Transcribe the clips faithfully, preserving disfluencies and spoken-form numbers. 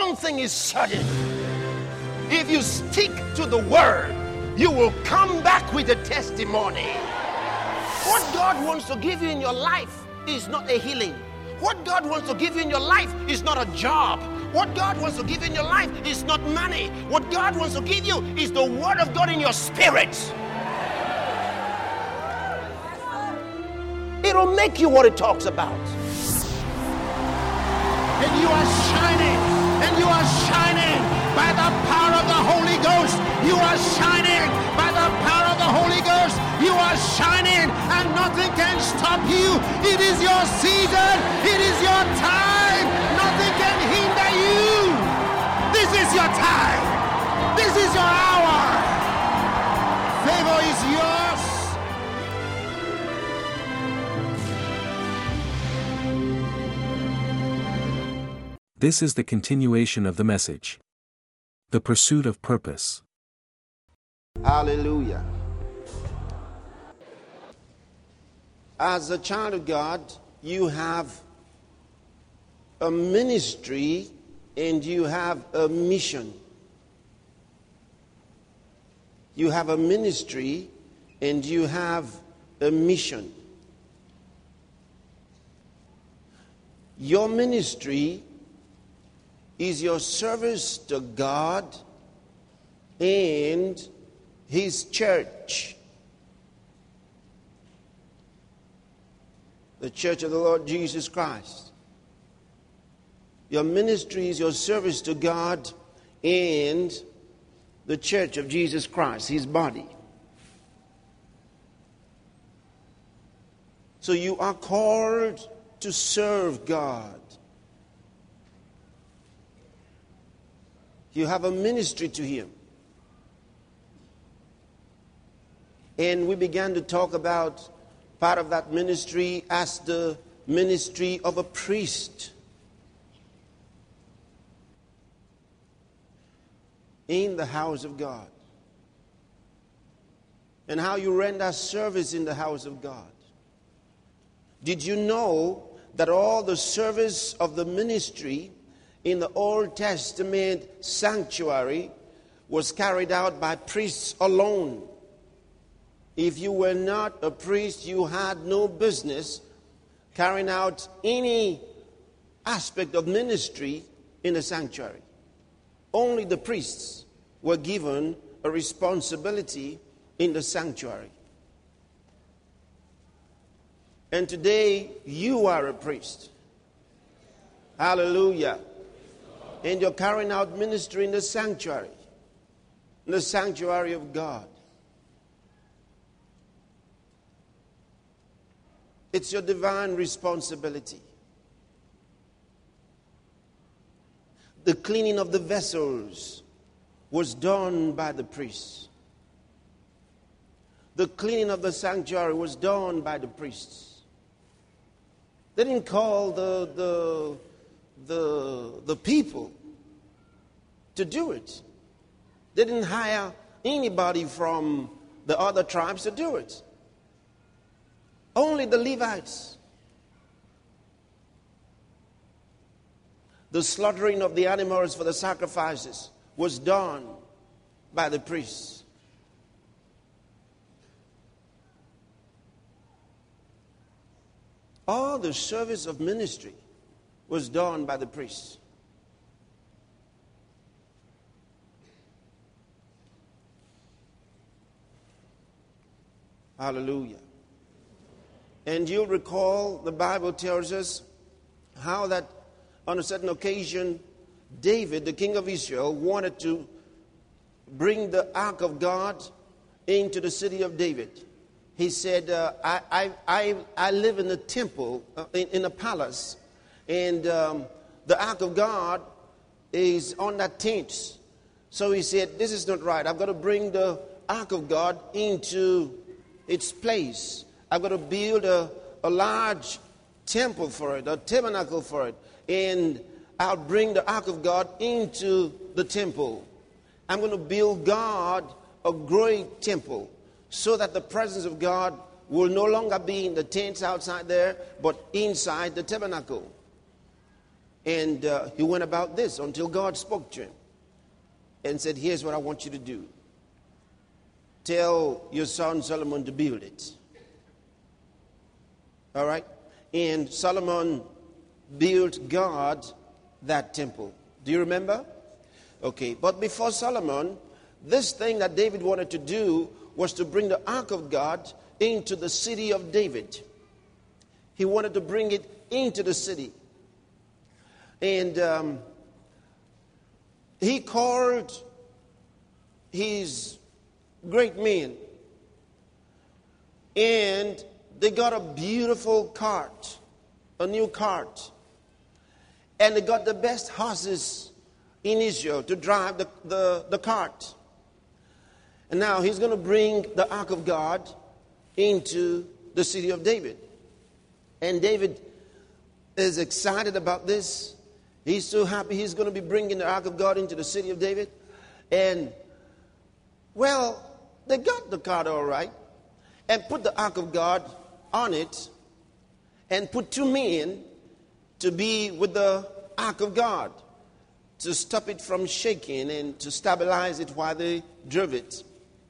one thing is certain. If you stick to the word, you will come back with a testimony. What God wants to give you in your life is not a healing. What God wants to give you in your life is not a job. What God wants to give you in your life is not money. What God wants to give you is the word of God in your spirit. It'll make you what it talks about. And you are shining, and you are shining by the power of the Holy Ghost. You are shining by the power of the Holy Ghost. You are shining, and nothing can stop you. It is your season. It is your time. Nothing can hinder you. This is your time. This is your hour. Favor is yours. This is the continuation of the message. The pursuit of purpose. Hallelujah. As a child of God, you have a ministry and you have a mission. You have a ministry and you have a mission. Your ministry is your service to God and His church. The church of the Lord Jesus Christ. Your ministry is your service to God and the church of Jesus Christ, His body. So you are called to serve God. You have a ministry to Him. And we began to talk about part of that ministry as the ministry of a priest. In the house of God. And how you render service in the house of God. Did you know that all the service of the ministry in the Old Testament sanctuary was carried out by priests alone? If you were not a priest, you had no business carrying out any aspect of ministry in the sanctuary. Only the priests were given a responsibility in the sanctuary. And today, you are a priest. Hallelujah. And you're carrying out ministry in the sanctuary. In the sanctuary of God. It's your divine responsibility. The cleaning of the vessels was done by the priests. The cleaning of the sanctuary was done by the priests. They didn't call the, the, the, the people to do it. They didn't hire anybody from the other tribes to do it. Only the Levites. The slaughtering of the animals for the sacrifices was done by the priests. All the service of ministry was done by the priests. Hallelujah. And you'll recall the Bible tells us how that on a certain occasion, David, the king of Israel, wanted to bring the ark of God into the city of David. He said, uh, I, I, I, I live in a temple, uh, in, in a palace, and um, the ark of God is on that tent. So he said, this is not right. I've got to bring the ark of God into its place. I've got to build a, a large temple for it, a tabernacle for it. And I'll bring the ark of God into the temple. I'm going to build God a great temple so that the presence of God will no longer be in the tents outside there, but inside the tabernacle. And uh, he went about this until God spoke to him and said, here's what I want you to do. Tell your son Solomon to build it. All right? And Solomon built God that temple. Do you remember? Okay, but before Solomon, this thing that David wanted to do was to bring the ark of God into the city of David. He wanted to bring it into the city. And um, he called his great men. And they got a beautiful cart, a new cart. And they got the best horses in Israel to drive the, the, the cart. And now he's going to bring the ark of God into the city of David. And David is excited about this. He's so happy he's going to be bringing the ark of God into the city of David. And, well, they got the cart all right and put the ark of God on it and put two men to be with the ark of God to stop it from shaking and to stabilize it while they drove it.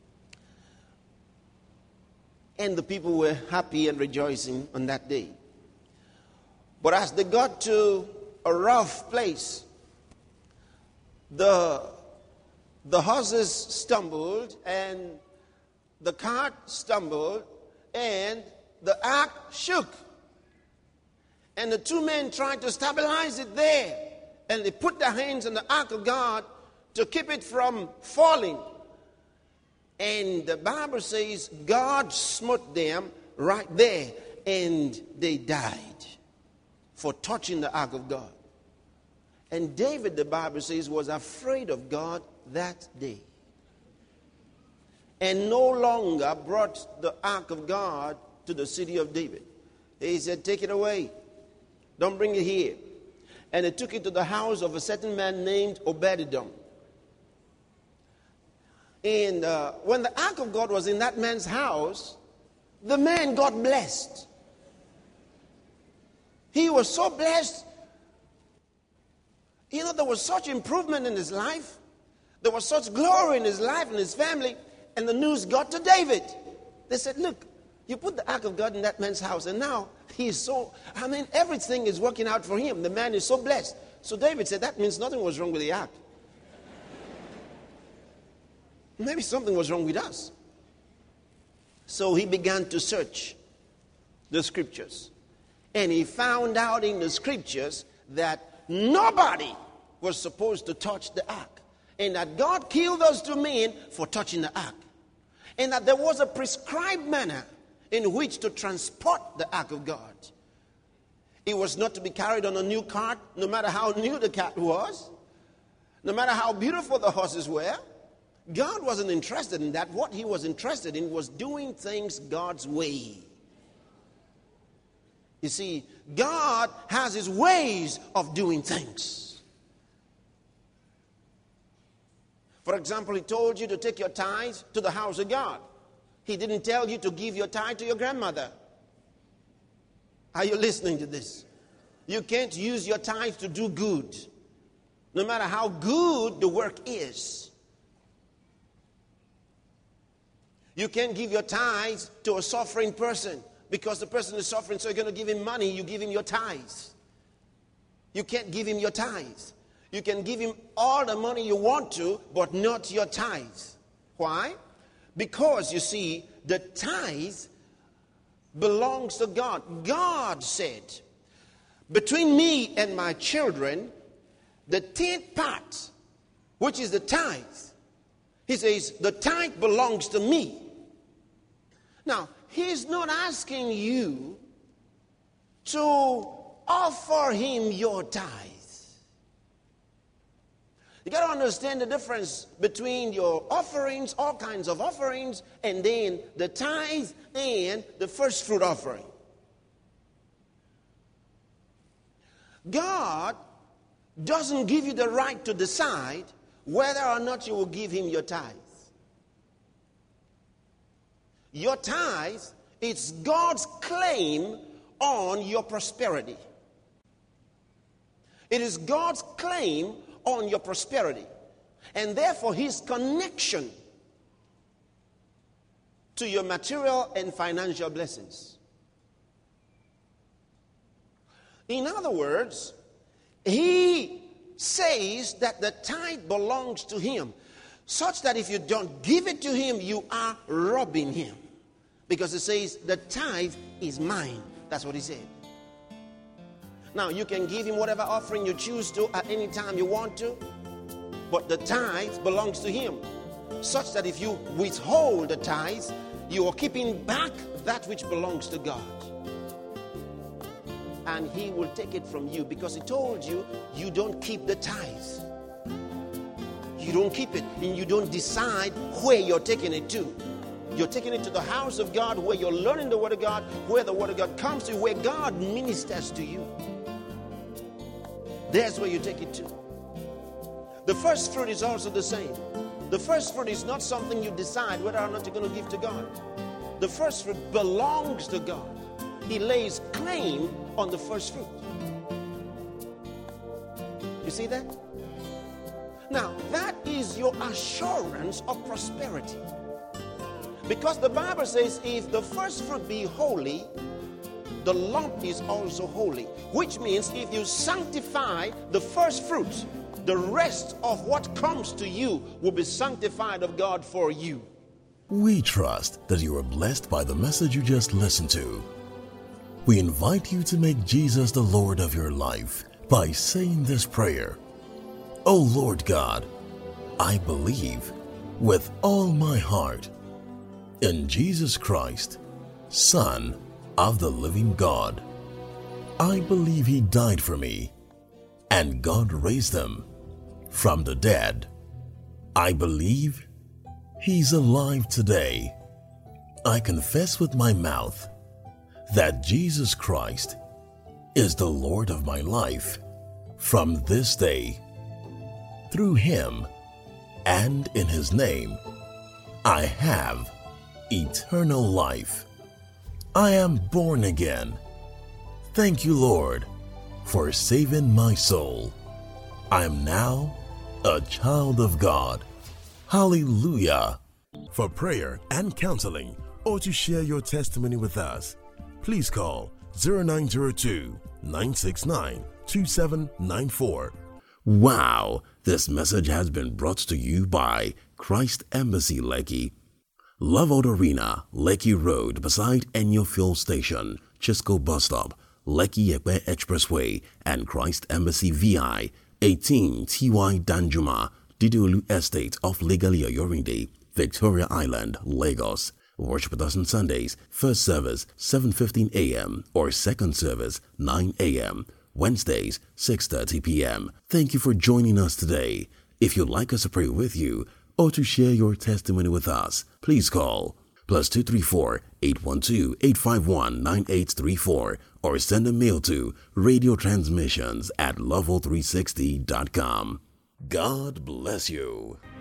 And the people were happy and rejoicing on that day. But as they got to a rough place, the, the horses stumbled and the cart stumbled and the ark shook. And the two men tried to stabilize it there. And they put their hands on the ark of God to keep it from falling. And the Bible says God smote them right there. And they died for touching the ark of God. And David, the Bible says, was afraid of God that day. And no longer brought the ark of God to the city of David. He said, take it away. Don't bring it here. And they took it to the house of a certain man named Obed-Edom. And uh, when the ark of God was in that man's house, the man got blessed. He was so blessed. You know, there was such improvement in his life. There was such glory in his life and his family. And the news got to David. They said, look, you put the ark of God in that man's house, and now he is so, I mean, everything is working out for him. The man is so blessed. So David said, that means nothing was wrong with the ark. Maybe something was wrong with us. So he began to search the scriptures. And he found out in the scriptures that nobody was supposed to touch the ark. And that God killed those two men for touching the ark. And that there was a prescribed manner in which to transport the ark of God. It was not to be carried on a new cart, no matter how new the cart was, no matter how beautiful the horses were. God wasn't interested in that. What he was interested in was doing things God's way. You see, God has his ways of doing things. For example, he told you to take your tithes to the house of God. He didn't tell you to give your tithe to your grandmother. Are you listening to this? You can't use your tithe to do good, no matter how good the work is. You can't give your tithes to a suffering person because the person is suffering, so you're going to give him money. You give him your tithes. You can't give him your tithes. You can give him all the money you want to, but not your tithes. Why? Because, you see, the tithe belongs to God. God said, between me and my children, the tenth part, which is the tithe, he says, the tithe belongs to me. Now, he's not asking you to offer him your tithe. You got to understand the difference between your offerings, all kinds of offerings, and then the tithe and the first fruit offering. God doesn't give you the right to decide whether or not you will give him your tithe. Your tithe is God's claim on your prosperity. It is God's claim on your prosperity, and therefore his connection to your material and financial blessings. In other words, he says that the tithe belongs to him, such that if you don't give it to him, you are robbing him. Because it says, the tithe is mine. That's what he said. Now, you can give him whatever offering you choose to at any time you want to, but the tithe belongs to him, such that if you withhold the tithe, you are keeping back that which belongs to God. And he will take it from you, because he told you, you don't keep the tithe. You don't keep it, and you don't decide where you're taking it to. You're taking it to the house of God, where you're learning the Word of God, where the Word of God comes to you, where God ministers to you. There's where you take it to. The first fruit is also the same. The first fruit is not something you decide whether or not you're going to give to God. The first fruit belongs to God. He lays claim on the first fruit. You see that? Now, that is your assurance of prosperity. Because the Bible says, if the first fruit be holy, the lump is also holy. Which means if you sanctify the first fruit, the rest of what comes to you will be sanctified of God for you. We trust that you are blessed by the message you just listened to. We invite you to make Jesus the Lord of your life by saying this prayer. O Lord God, I believe with all my heart in Jesus Christ, Son of the living God. I believe he died for me, and God raised him from the dead. I believe he's alive today. I confess with my mouth that Jesus Christ is the Lord of my life from this day. Through him and in his name, I have eternal life. I am born again. Thank you, Lord, for saving my soul. I am now a child of God. Hallelujah. For prayer and counseling, or to share your testimony with us, please call zero nine zero two, nine six nine, two seven nine four. Wow, this message has been brought to you by Christ Embassy Lekki, Love Out Arena, Lekki Road, beside Enyo Fuel Station, Chisco Bus Stop, Lekki Ekpe Expressway, and Christ Embassy V I, eighteen T Y Danjuma, Didiolu Estate off Legalia Yorinde, Victoria Island, Lagos. Worship with us on Sundays, first service seven fifteen a m or second service nine a m Wednesdays, six thirty p m Thank you for joining us today. If you'd like us to pray with you or to share your testimony with us, please call plus two three four, eight one two, eight five one, nine eight three four or send a mail to radio transmissions at level three sixty dot com. God bless you.